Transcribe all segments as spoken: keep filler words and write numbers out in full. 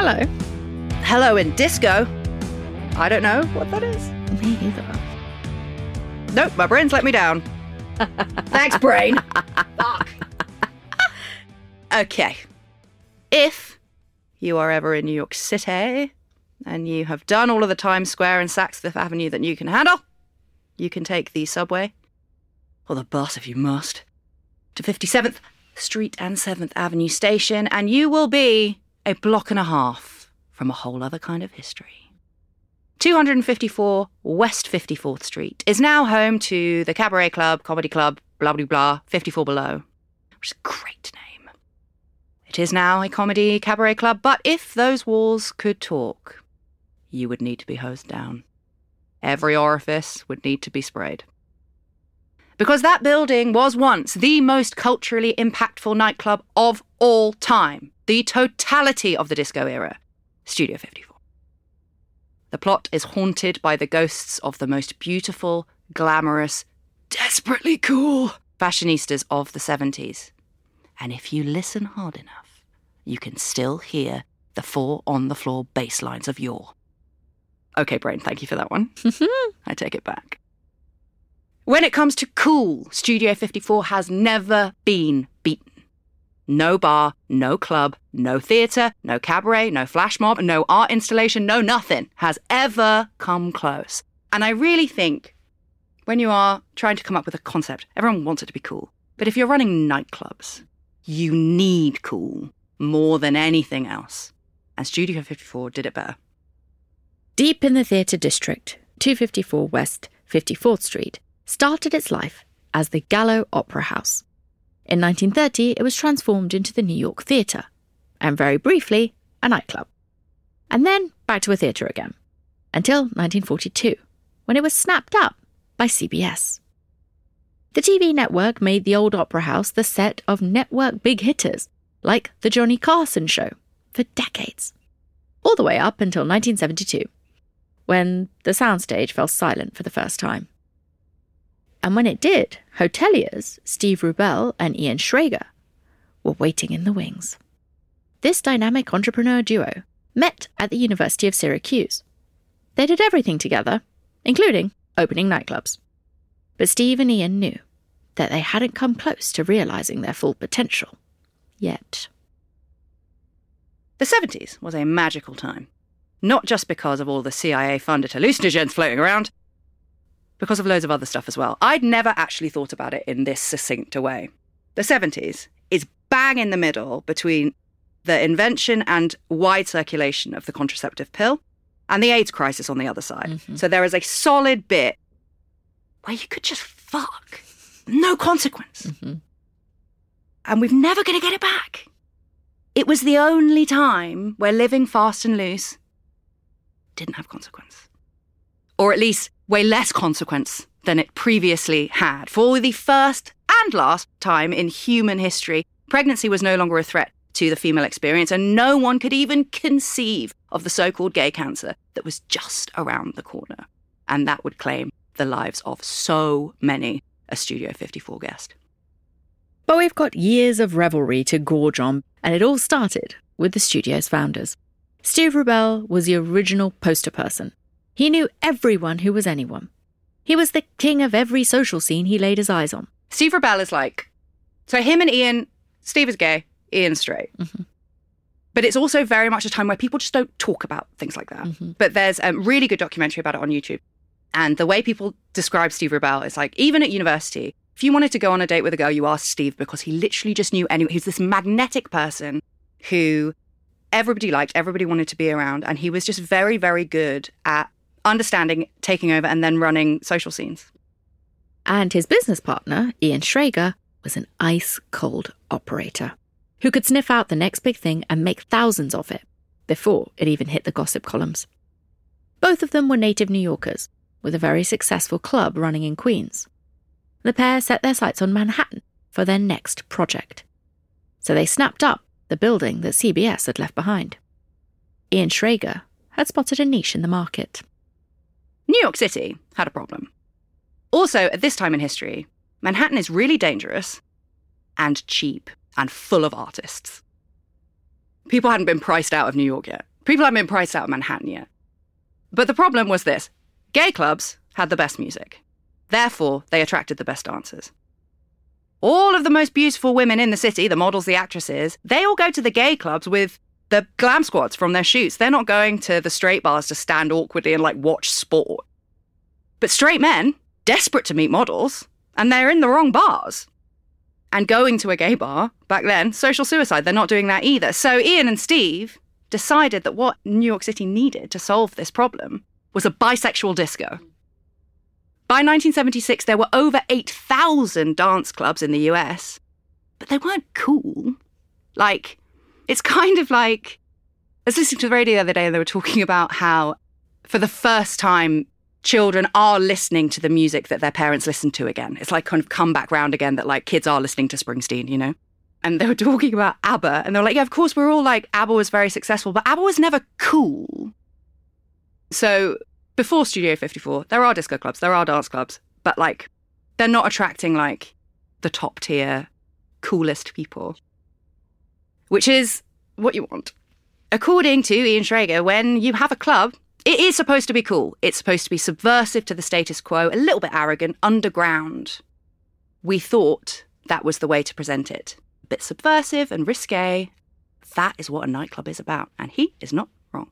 Hello. Hello in disco. I don't know what that is. Me either. Nope, my brain's let me down. Thanks, brain. Fuck. Okay. If you are ever in New York City and you have done all of the Times Square and Saks Fifth Avenue that you can handle, you can take the subway, or the bus if you must, to fifty-seventh Street and seventh Avenue station, and you will be a block and a half from a whole other kind of history. two fifty-four West fifty-fourth Street is now home to the Cabaret Club, Comedy Club, blah, blah, blah, fifty-four Below, which is a great name. It is now a comedy cabaret club, but if those walls could talk, you would need to be hosed down. Every orifice would need to be sprayed. Because that building was once the most culturally impactful nightclub of all time. The totality of the disco era. Studio fifty-four. The plot is haunted by the ghosts of the most beautiful, glamorous, desperately cool fashionistas of the seventies. And if you listen hard enough, you can still hear the four on-the-floor bass lines of yore. Okay, brain, thank you for that one. I take it back. When it comes to cool, Studio fifty-four has never been beaten. No bar, no club, no theatre, no cabaret, no flash mob, no art installation, no nothing has ever come close. And I really think when you are trying to come up with a concept, everyone wants it to be cool. But if you're running nightclubs, you need cool more than anything else. And Studio fifty-four did it better. Deep in the theatre district, two fifty-four West fifty-fourth Street started its life as the Gallo Opera House. In nineteen thirty, it was transformed into the New York Theatre, and very briefly, a nightclub. And then back to a theatre again, until nineteen forty-two, when it was snapped up by C B S. The T V network made the old opera house the set of network big hitters, like The Johnny Carson Show, for decades. All the way up until nineteen seventy-two, when the soundstage fell silent for the first time. And when it did, hoteliers Steve Rubell and Ian Schrager were waiting in the wings. This dynamic entrepreneur duo met at the University of Syracuse. They did everything together, including opening nightclubs. But Steve and Ian knew that they hadn't come close to realizing their full potential yet. The seventies was a magical time. Not just because of all the C I A-funded hallucinogens floating around, because of loads of other stuff as well. I'd never actually thought about it in this succinct a way. The seventies is bang in the middle between the invention and wide circulation of the contraceptive pill and the AIDS crisis on the other side. Mm-hmm. So there is a solid bit where you could just fuck. No consequence. Mm-hmm. And we're never going to get it back. It was the only time where living fast and loose didn't have consequence. Or at least way less consequence than it previously had. For the first and last time in human history, pregnancy was no longer a threat to the female experience, and no one could even conceive of the so-called gay cancer that was just around the corner. And that would claim the lives of so many a Studio fifty-four guest. But we've got years of revelry to gorge on, and it all started with the studio's founders. Steve Rubell was the original poster person. He knew everyone who was anyone. He was the king of every social scene he laid his eyes on. Steve Rubell is like... So him and Ian... Steve is gay, Ian's straight. Mm-hmm. But it's also very much a time where people just don't talk about things like that. Mm-hmm. But there's a really good documentary about it on YouTube. And the way people describe Steve Rubell is like, even at university, if you wanted to go on a date with a girl, you asked Steve because he literally just knew anyone. He was this magnetic person who everybody liked, everybody wanted to be around. And he was just very, very good at understanding, taking over, and then running social scenes. And his business partner, Ian Schrager, was an ice-cold operator who could sniff out the next big thing and make thousands of it before it even hit the gossip columns. Both of them were native New Yorkers, with a very successful club running in Queens. The pair set their sights on Manhattan for their next project. So they snapped up the building that C B S had left behind. Ian Schrager had spotted a niche in the market. New York City had a problem. Also, at this time in history, Manhattan is really dangerous and cheap and full of artists. People hadn't been priced out of New York yet. People hadn't been priced out of Manhattan yet. But the problem was this. Gay clubs had the best music. Therefore, they attracted the best dancers. All of the most beautiful women in the city, the models, the actresses, they all go to the gay clubs with the glam squads from their shoots. They're not going to the straight bars to stand awkwardly and, like, watch sport. But straight men, desperate to meet models, and they're in the wrong bars. And going to a gay bar, back then, social suicide, they're not doing that either. So Ian and Steve decided that what New York City needed to solve this problem was a bisexual disco. By nineteen seventy-six, there were over eight thousand dance clubs in the U S, but they weren't cool. Like, it's kind of like, I was listening to the radio the other day and they were talking about how, for the first time, children are listening to the music that their parents listened to again. It's like kind of come back round again that, like, kids are listening to Springsteen, you know? And they were talking about ABBA, and they were like, yeah, of course, we're all like, ABBA was very successful, but ABBA was never cool. So before Studio fifty-four, there are disco clubs, there are dance clubs, but, like, they're not attracting, like, the top tier, coolest people, which is what you want. According to Ian Schrager, when you have a club, it is supposed to be cool. It's supposed to be subversive to the status quo, a little bit arrogant, underground. We thought that was the way to present it. A bit subversive and risque. That is what a nightclub is about, and he is not wrong.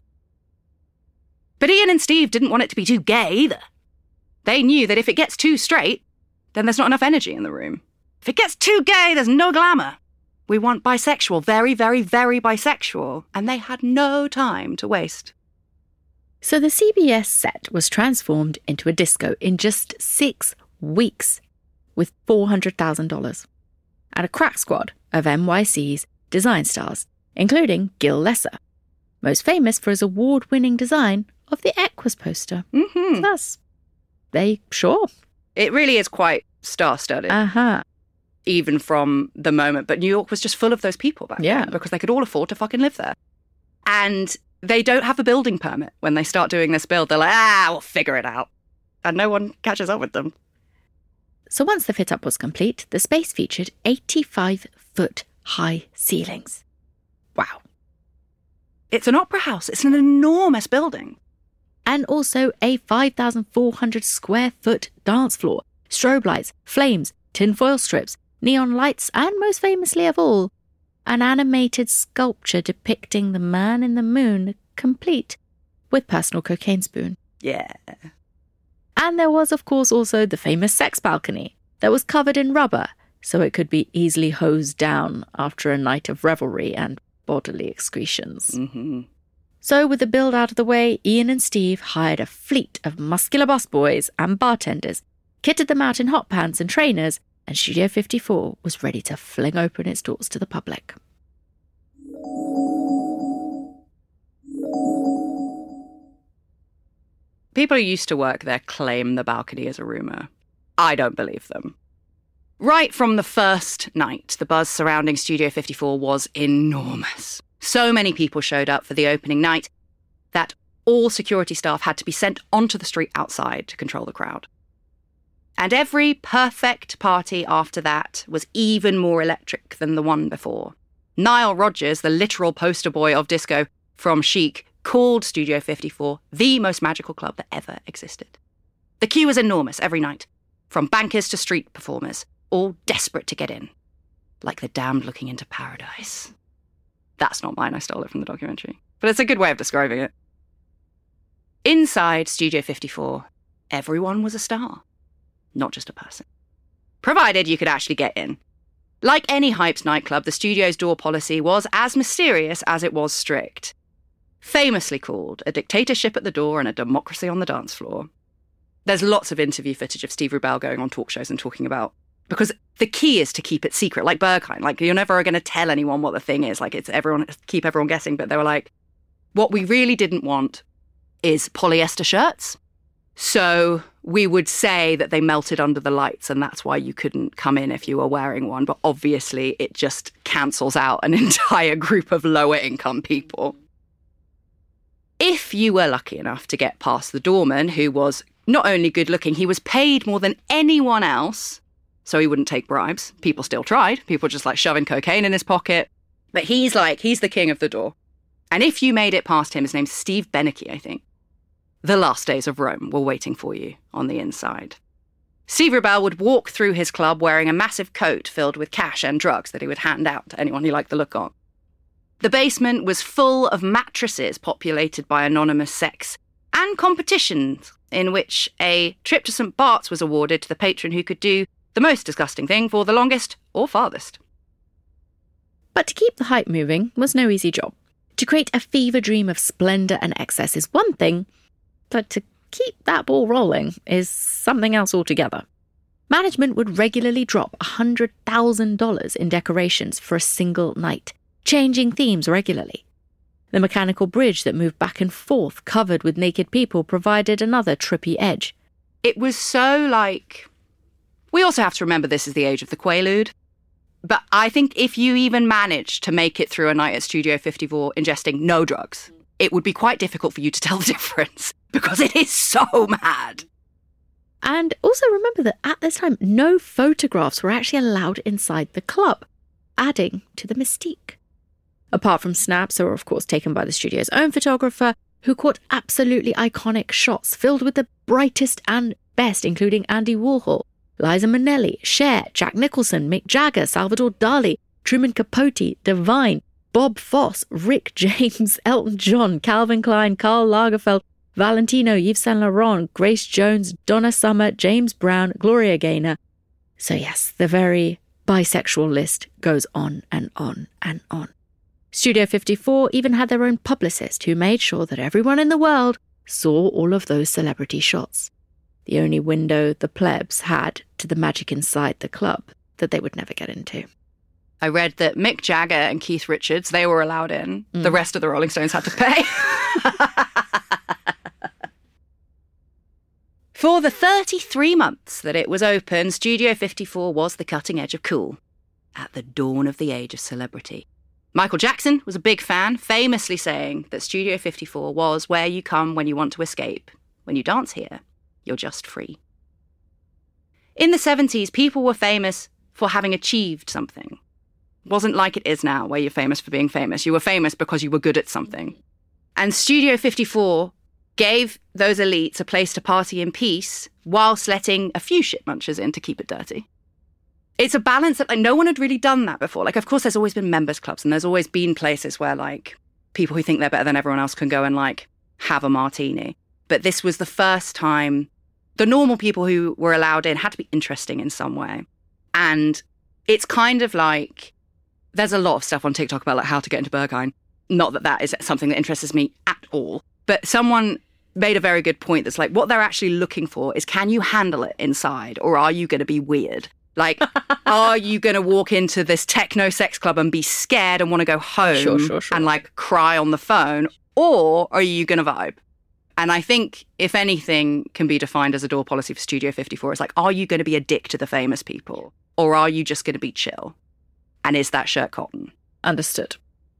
But Ian and Steve didn't want it to be too gay either. They knew that if it gets too straight, then there's not enough energy in the room. If it gets too gay, there's no glamour. We want bisexual, very, very, very bisexual, and they had no time to waste. So the C B S set was transformed into a disco in just six weeks with four hundred thousand dollars. And a crack squad of N Y C's design stars, including Gil Lesser, most famous for his award-winning design of the Equus poster. Mm-hmm. Thus, they sure. It really is quite star-studded. Uh-huh. Even from the moment. But New York was just full of those people back yeah. then because they could all afford to fucking live there. And they don't have a building permit when they start doing this build. They're like, ah, we'll figure it out. And no one catches up with them. So once the fit-up was complete, the space featured eighty-five foot high ceilings. Wow. It's an opera house. It's an enormous building. And also a five thousand four hundred square foot dance floor, strobe lights, flames, tinfoil strips, neon lights, and most famously of all, an animated sculpture depicting the man in the moon, complete with personal cocaine spoon. Yeah. And there was, of course, also the famous sex balcony that was covered in rubber, so it could be easily hosed down after a night of revelry and bodily excretions. Mm-hmm. So with the build out of the way, Ian and Steve hired a fleet of muscular busboys and bartenders, kitted them out in hot pants and trainers, and Studio fifty-four was ready to fling open its doors to the public. People who used to work there claim the balcony is a rumour. I don't believe them. Right from the first night, the buzz surrounding Studio fifty-four was enormous. So many people showed up for the opening night that all security staff had to be sent onto the street outside to control the crowd. And every perfect party after that was even more electric than the one before. Nile Rodgers, the literal poster boy of disco from Chic, called Studio fifty-four the most magical club that ever existed. The queue was enormous every night, from bankers to street performers, all desperate to get in, like the damned looking into paradise. That's not mine, I stole it from the documentary, but it's a good way of describing it. Inside Studio fifty-four, everyone was a star, not just a person, provided you could actually get in. Like any hyped nightclub, the studio's door policy was as mysterious as it was strict. Famously called a dictatorship at the door and a democracy on the dance floor. There's lots of interview footage of Steve Rubell going on talk shows and talking about, because the key is to keep it secret, like Berghain. Like, you're never going to tell anyone what the thing is. Like, it's everyone, keep everyone guessing. But they were like, what we really didn't want is polyester shirts. So we would say that they melted under the lights, and that's why you couldn't come in if you were wearing one. But obviously, it just cancels out an entire group of lower income people. If you were lucky enough to get past the doorman, who was not only good looking, he was paid more than anyone else, so he wouldn't take bribes. People still tried. People just like shoving cocaine in his pocket. But he's like, he's the king of the door. And if you made it past him, his name's Steve Beneke, I think, the last days of Rome were waiting for you on the inside. Steve Rubell would walk through his club wearing a massive coat filled with cash and drugs that he would hand out to anyone he liked the look on. The basement was full of mattresses populated by anonymous sex and competitions in which a trip to Saint Bart's was awarded to the patron who could do the most disgusting thing for the longest or farthest. But to keep the hype moving was no easy job. To create a fever dream of splendour and excess is one thing, but to keep that ball rolling is something else altogether. Management would regularly drop one hundred thousand dollars in decorations for a single night, changing themes regularly. The mechanical bridge that moved back and forth, covered with naked people, provided another trippy edge. It was so like... We also have to remember this is the age of the Quaalude. But I think if you even managed to make it through a night at Studio fifty-four ingesting no drugs, it would be quite difficult for you to tell the difference, because it is so mad. And also remember that at this time, no photographs were actually allowed inside the club, adding to the mystique. Apart from snaps that were of course taken by the studio's own photographer, who caught absolutely iconic shots filled with the brightest and best, including Andy Warhol, Liza Minnelli, Cher, Jack Nicholson, Mick Jagger, Salvador Dali, Truman Capote, Divine, Bob Fosse, Rick James, Elton John, Calvin Klein, Karl Lagerfeld, Valentino, Yves Saint Laurent, Grace Jones, Donna Summer, James Brown, Gloria Gaynor. So yes, the very bisexual list goes on and on and on. Studio fifty-four even had their own publicist who made sure that everyone in the world saw all of those celebrity shots. The only window the plebs had to the magic inside the club that they would never get into. I read that Mick Jagger and Keith Richards, they were allowed in. Mm. The rest of the Rolling Stones had to pay. For the thirty-three months that it was open, Studio fifty-four was the cutting edge of cool, at the dawn of the age of celebrity. Michael Jackson was a big fan, famously saying that Studio fifty-four was where you come when you want to escape. When you dance here, you're just free. In the seventies, people were famous for having achieved something. It wasn't like it is now, where you're famous for being famous. You were famous because you were good at something. And Studio fifty-four gave those elites a place to party in peace whilst letting a few shit munchers in to keep it dirty. It's a balance that like no one had really done that before. Like, of course, there's always been members clubs and there's always been places where like people who think they're better than everyone else can go and like have a martini. But this was the first time the normal people who were allowed in had to be interesting in some way. And it's kind of like, there's a lot of stuff on TikTok about like how to get into Berghain. Not that that is something that interests me at all. But someone made a very good point that's like, what they're actually looking for is, can you handle it inside? Or are you going to be weird? Like, are you going to walk into this techno sex club and be scared and want to go home sure, sure, sure. and like cry on the phone? Or are you going to vibe? And I think if anything can be defined as a door policy for Studio fifty-four, it's like, are you going to be a dick to the famous people? Or are you just going to be chill? And is that shirt cotton? Understood.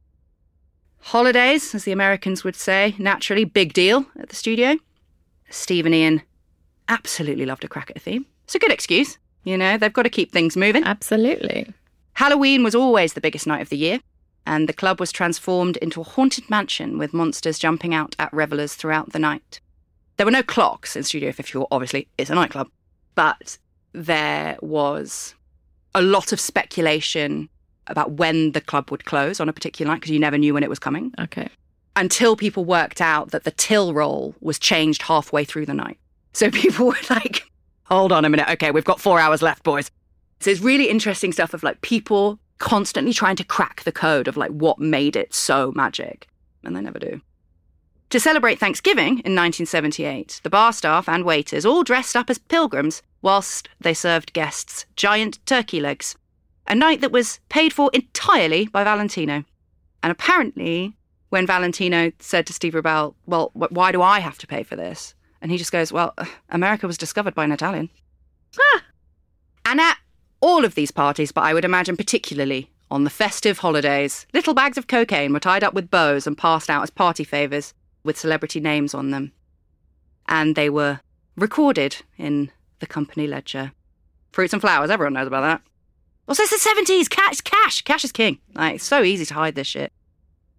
Holidays, as the Americans would say, naturally, big deal at the studio. Steve and Ian absolutely loved a crack at a theme. It's a good excuse. You know, they've got to keep things moving. Absolutely. Halloween was always the biggest night of the year, and the club was transformed into a haunted mansion with monsters jumping out at revellers throughout the night. There were no clocks in Studio fifty-four, obviously, it's a nightclub, but there was a lot of speculation about when the club would close on a particular night, because you never knew when it was coming. Okay. Until people worked out that the till roll was changed halfway through the night. So people were like, hold on a minute, okay, we've got four hours left, boys. So it's really interesting stuff of like people constantly trying to crack the code of like what made it so magic. And they never do. To celebrate Thanksgiving in nineteen seventy-eight, the bar staff and waiters all dressed up as pilgrims whilst they served guests giant turkey legs. A night that was paid for entirely by Valentino. And apparently, when Valentino said to Steve Rubell, well, why do I have to pay for this? And he just goes, well, America was discovered by an Italian. Ah! And at all of these parties, but I would imagine particularly on the festive holidays, little bags of cocaine were tied up with bows and passed out as party favours with celebrity names on them. And they were recorded in the company ledger. Fruits and flowers, everyone knows about that. Also, it's the seventies. Cash, cash. Cash is king. Like, it's so easy to hide this shit.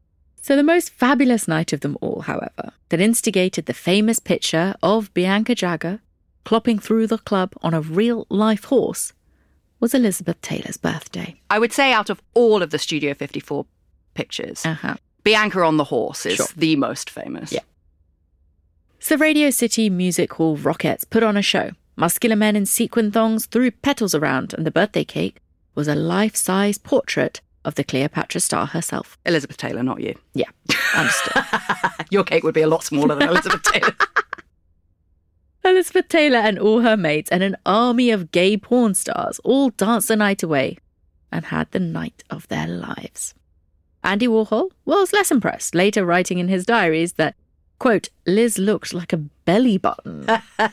So the most fabulous night of them all, however, that instigated the famous picture of Bianca Jagger clopping through the club on a real-life horse was Elizabeth Taylor's birthday. I would say out of all of the Studio fifty-four pictures, Uh-huh. Bianca on the horse is Sure. the most famous. Yeah. So Radio City Music Hall Rockettes put on a show. Muscular men in sequin thongs threw petals around, and the birthday cake was a life-size portrait of the Cleopatra star herself. Elizabeth Taylor, not you. Yeah, understood. Your cake would be a lot smaller than Elizabeth Taylor. Elizabeth Taylor and all her mates and an army of gay porn stars all danced the night away and had the night of their lives. Andy Warhol was less impressed, later writing in his diaries that, quote, Liz looked like a belly button,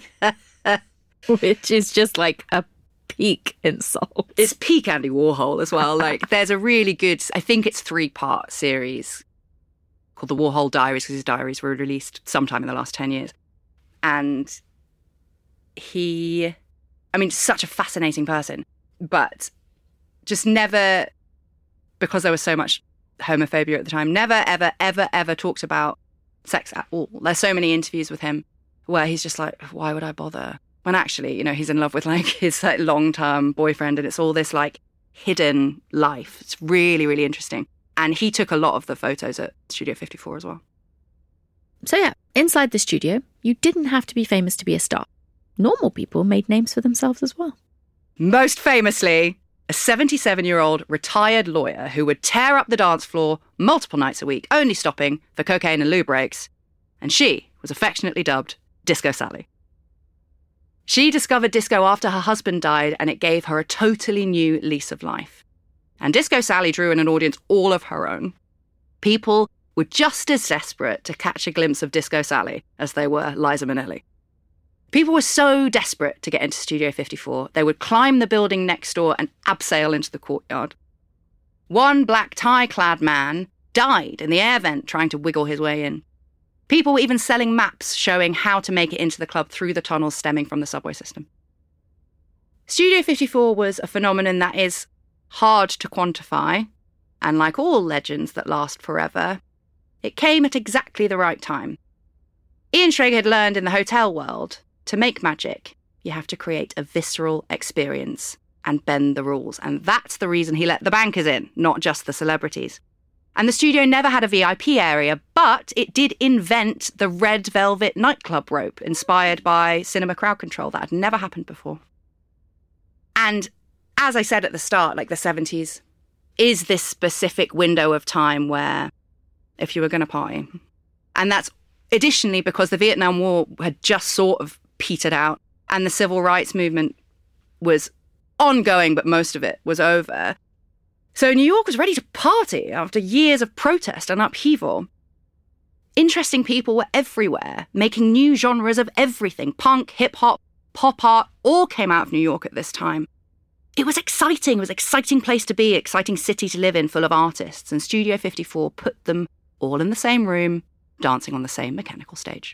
which is just like a peak insult. It's peak Andy Warhol as well. Like, there's a really good, I think it's three-part series called The Warhol Diaries, because his diaries were released sometime in the last ten years. And he, I mean, such a fascinating person, but just never, because there was so much homophobia at the time, never, ever, ever, ever talked about sex at all. There's so many interviews with him where he's just like, why would I bother? When actually, you know, he's in love with like his like, long-term boyfriend, and it's all this like hidden life. It's really, really interesting. And he took a lot of the photos at Studio fifty-four as well. So yeah, inside the studio, you didn't have to be famous to be a star. Normal people made names for themselves as well. Most famously, a seventy-seven-year-old retired lawyer who would tear up the dance floor multiple nights a week, only stopping for cocaine and loo breaks. And she was affectionately dubbed Disco Sally. She discovered disco after her husband died, and it gave her a totally new lease of life. And Disco Sally drew in an audience all of her own. People were just as desperate to catch a glimpse of Disco Sally as they were Liza Minnelli. People were so desperate to get into Studio fifty-four, they would climb the building next door and abseil into the courtyard. One black tie-clad man died in the air vent trying to wiggle his way in. People were even selling maps showing how to make it into the club through the tunnels stemming from the subway system. Studio fifty-four was a phenomenon that is hard to quantify, and like all legends that last forever, it came at exactly the right time. Ian Schrager had learned in the hotel world, to make magic, you have to create a visceral experience and bend the rules. And that's the reason he let the bankers in, not just the celebrities. And the studio never had a V I P area, but it did invent the red velvet nightclub rope, inspired by cinema crowd control. That had never happened before. And as I said at the start, like the seventies is this specific window of time where if you were going to party, and that's additionally because the Vietnam War had just sort of petered out and the civil rights movement was ongoing, but most of it was over. So New York was ready to party after years of protest and upheaval. Interesting people were everywhere, making new genres of everything. Punk, hip-hop, pop art, all came out of New York at this time. It was exciting. It was an exciting place to be, exciting city to live in, full of artists. And Studio fifty-four put them all in the same room, dancing on the same mechanical stage.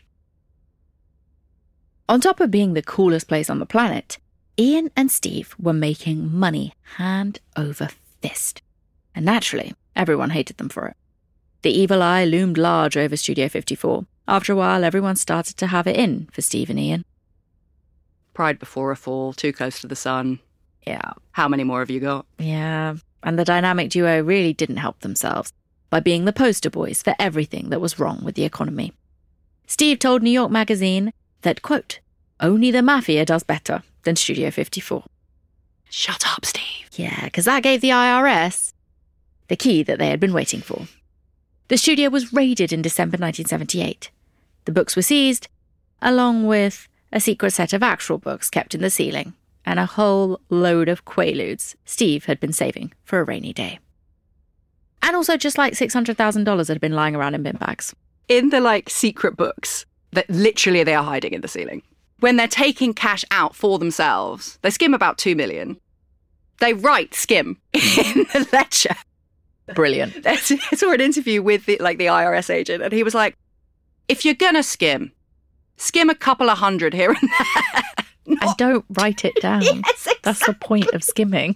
On top of being the coolest place on the planet, Ian and Steve were making money hand over fist. And naturally, everyone hated them for it. The evil eye loomed large over Studio fifty-four. After a while, everyone started to have it in for Steve and Ian. Pride before a fall, too close to the sun. Yeah. How many more have you got? Yeah. And the dynamic duo really didn't help themselves by being the poster boys for everything that was wrong with the economy. Steve told New York Magazine that, quote, only the mafia does better than Studio fifty-four. Shut up, Steve. Yeah, because that gave the I R S the key that they had been waiting for. The studio was raided in December nineteen seventy-eight. The books were seized, along with a secret set of actual books kept in the ceiling, and a whole load of Quaaludes Steve had been saving for a rainy day. And also just like six hundred thousand dollars had been lying around in bin bags. In the, like, secret books that literally they are hiding in the ceiling, when they're taking cash out for themselves, they skim about two million dollars. They write skim in the ledger. Brilliant. I saw an interview with the, like the I R S agent, and he was like, if you're going to skim, skim a couple of hundred here and there. Not... And don't write it down. Yes, exactly. That's the point of skimming.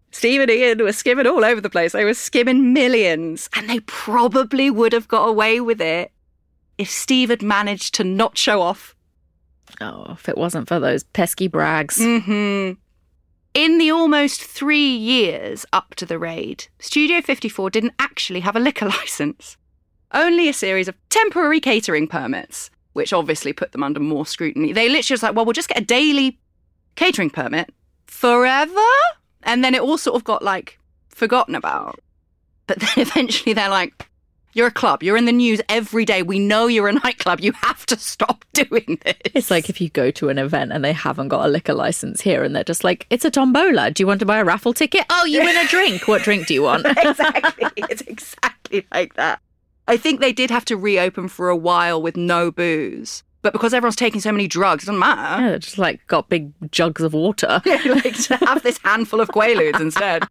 Steve and Ian were skimming all over the place. They were skimming millions. And they probably would have got away with it if Steve had managed to not show off. Oh, if it wasn't for those pesky brags. Mm-hmm. In the almost three years up to the raid, Studio fifty-four didn't actually have a liquor licence. Only a series of temporary catering permits, which obviously put them under more scrutiny. They literally was like, well, we'll just get a daily catering permit forever? And then it all sort of got, like, forgotten about. But then eventually they're like, you're a club. You're in the news every day. We know you're a nightclub. You have to stop doing this. It's like if you go to an event and they haven't got a liquor license here and they're just like, it's a tombola. Do you want to buy a raffle ticket? Oh, you win a drink. What drink do you want? Exactly. It's exactly like that. I think they did have to reopen for a while with no booze. But because everyone's taking so many drugs, it doesn't matter. Yeah, just like got big jugs of water. Like to have this handful of Quaaludes instead.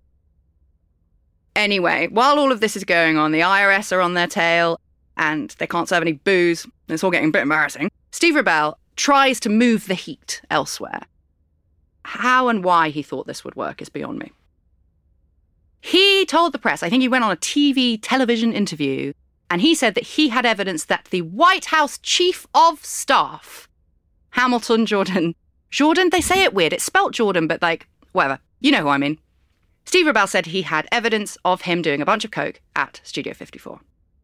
Anyway, while all of this is going on, the I R S are on their tail and they can't serve any booze. And it's all getting a bit embarrassing. Steve Ribelle tries to move the heat elsewhere. How and why he thought this would work is beyond me. He told the press, I think he went on a T V television interview, and he said that he had evidence that the White House Chief of Staff, Hamilton Jordan, Jordan, they say it weird. It's spelt Jordan, but like, whatever. You know who I mean. Steve Ribelle said he had evidence of him doing a bunch of coke at Studio fifty-four.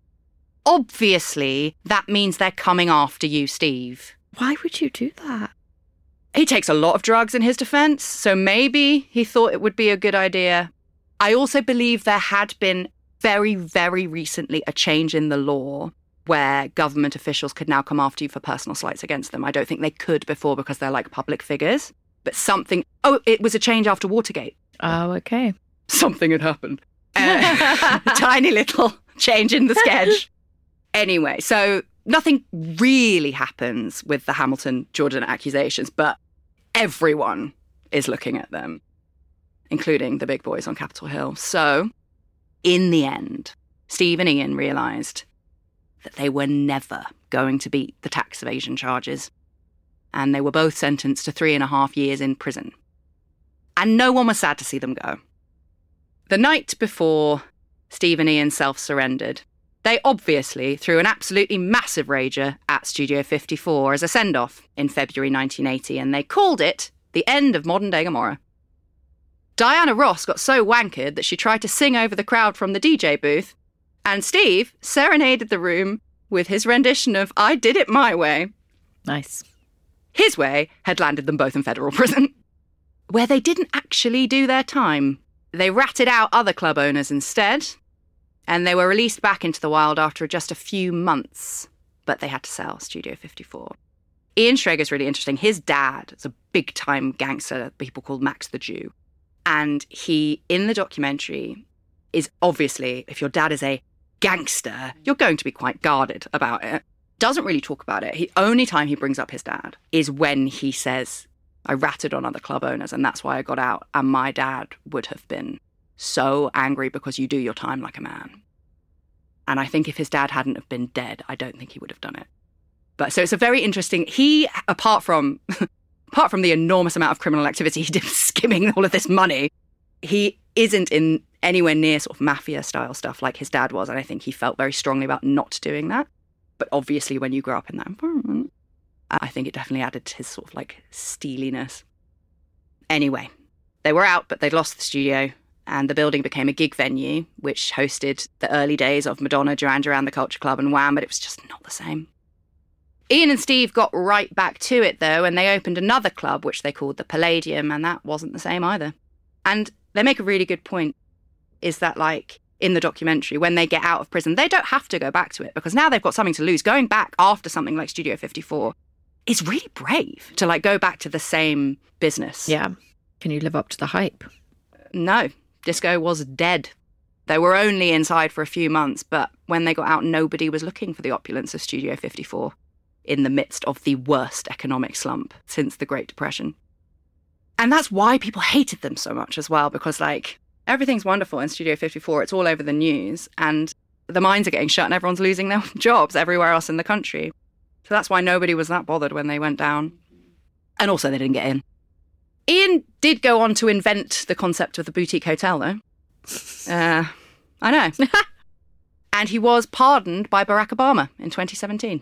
Obviously, that means they're coming after you, Steve. Why would you do that? He takes a lot of drugs in his defense, so maybe he thought it would be a good idea. I also believe there had been very, very recently a change in the law where government officials could now come after you for personal slights against them. I don't think they could before because they're like public figures. But something... Oh, it was a change after Watergate. Oh, okay. Something had happened. Uh, tiny little change in the sketch. Anyway, so nothing really happens with the Hamilton-Jordan accusations, but everyone is looking at them, including the big boys on Capitol Hill. So, in the end, Steve and Ian realised that they were never going to beat the tax evasion charges, and they were both sentenced to three and a half years in prison. And no one was sad to see them go. The night before Steve and Ian self-surrendered, they obviously threw an absolutely massive rager at Studio fifty-four as a send-off in February nineteen eighty, and they called it the end of modern-day Gomorrah. Diana Ross got so wankered that she tried to sing over the crowd from the D J booth, and Steve serenaded the room with his rendition of I Did It My Way. Nice. His way had landed them both in federal prison, where they didn't actually do their time. They ratted out other club owners instead, and they were released back into the wild after just a few months, but they had to sell Studio fifty-four. Ian Schrager's really interesting. His dad is a big-time gangster people called Max the Jew, and he, in the documentary, is obviously, if your dad is a gangster, you're going to be quite guarded about it. Doesn't really talk about it. The only time he brings up his dad is when he says, I ratted on other club owners and that's why I got out. And my dad would have been so angry because you do your time like a man. And I think if his dad hadn't have been dead, I don't think he would have done it. But so it's a very interesting, he, apart from, apart from the enormous amount of criminal activity he did skimming all of this money, he isn't in anywhere near sort of mafia style stuff like his dad was. And I think he felt very strongly about not doing that. But obviously when you grow up in that environment, I think it definitely added to his sort of like steeliness. Anyway, they were out, but they'd lost the studio, and the building became a gig venue, which hosted the early days of Madonna, Duran Duran, the Culture Club, and Wham, but it was just not the same. Ian and Steve got right back to it, though, and they opened another club, which they called the Palladium, and that wasn't the same either. And they make a really good point, is that, like, in the documentary, when they get out of prison, they don't have to go back to it, because now they've got something to lose. Going back after something like Studio fifty-four is really brave to, like, go back to the same business. Yeah. Can you live up to the hype? No. Disco was dead. They were only inside for a few months, but when they got out, nobody was looking for the opulence of Studio fifty-four in the midst of the worst economic slump since the Great Depression. And that's why people hated them so much as well, because, like, everything's wonderful in Studio fifty-four. It's all over the news, and the mines are getting shut and everyone's losing their jobs everywhere else in the country. So that's why nobody was that bothered when they went down. And also they didn't get in. Ian did go on to invent the concept of the boutique hotel, though. Uh, I know. And he was pardoned by Barack Obama in twenty seventeen.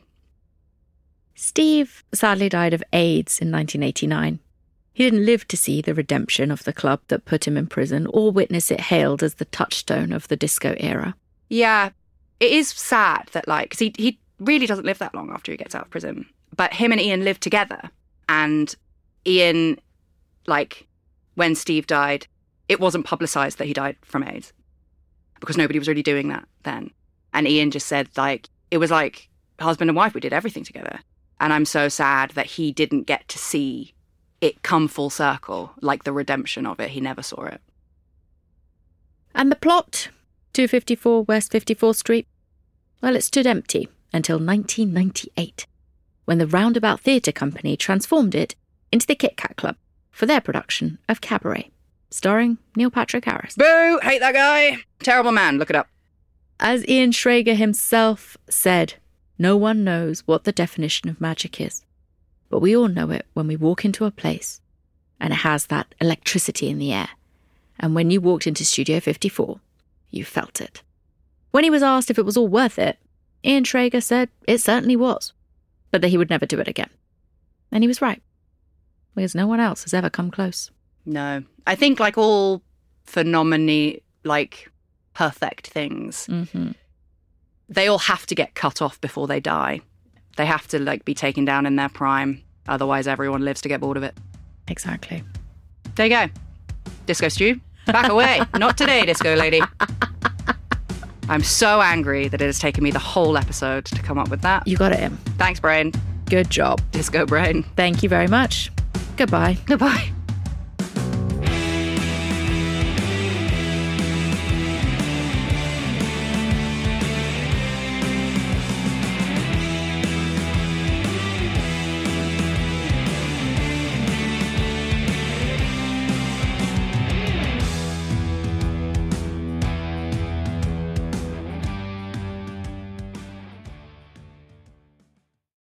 Steve sadly died of AIDS in nineteen eighty-nine. He didn't live to see the redemption of the club that put him in prison or witness it hailed as the touchstone of the disco era. Yeah, it is sad that, like, because he, he really doesn't live that long after he gets out of prison. But him and Ian lived together. And Ian, like, when Steve died, it wasn't publicised that he died from AIDS because nobody was really doing that then. And Ian just said, like, it was like husband and wife, we did everything together. And I'm so sad that he didn't get to see it come full circle, like the redemption of it. He never saw it. And the plot, two fifty-four West fifty-fourth Street, well, it stood empty until nineteen ninety-eight, when the Roundabout Theatre Company transformed it into the Kit Kat Club for their production of Cabaret, starring Neil Patrick Harris. Boo! Hate that guy! Terrible man, look it up. As Ian Schrager himself said, no one knows what the definition of magic is. But we all know it when we walk into a place and it has that electricity in the air. And when you walked into Studio fifty-four, you felt it. When he was asked if it was all worth it, Ian Schrager said it certainly was, but that he would never do it again. And he was right, because no one else has ever come close. No. I think, like all phenomenally, like, perfect things, Mm-hmm. they all have to get cut off before they die. They have to, like, be taken down in their prime. Otherwise, everyone lives to get bored of it. Exactly. There you go. Disco Stew, back away. Not today, Disco Lady. I'm so angry that it has taken me the whole episode to come up with that. You got it in. Thanks, Brain. Good job. Disco Brain. Thank you very much. Goodbye. Goodbye.